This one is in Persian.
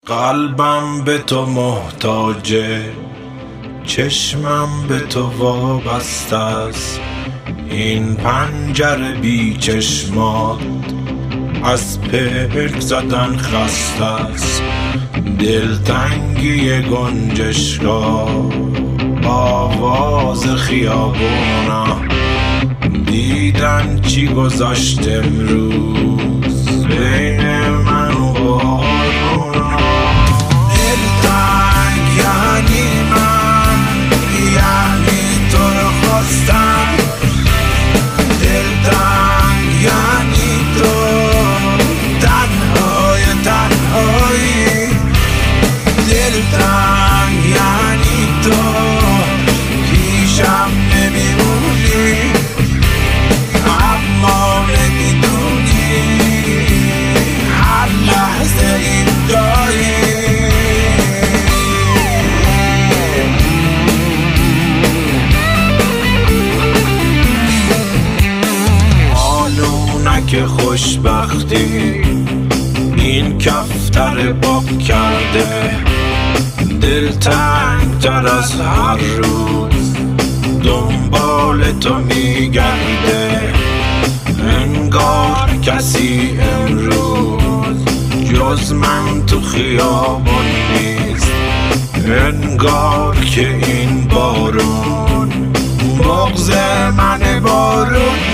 قلبم به تو محتاجه، چشمم به تو وابسته است. این پنجره بی چشمات از پلک زدن خسته است. دلتنگی گنجشگاه، آواز خیابونا، دیدن چی گذاشت امروز بین من و بارونا. دلتنگ یعنی من، یعنی تو رو خواستم. دلتنگ یعنی تو، تنهایی. دلتنگ یعنی تو، پیشم نمیمونی اما نمیدونی هر لحظه اینجایی. آنونک خوشبختی این کفتر باب کرده، دلتنگ تر از هر روز دنبال تو میگرده. انگار کسی امروز جز من تو خیابان نیست. انگار که این بارون بغض من بارون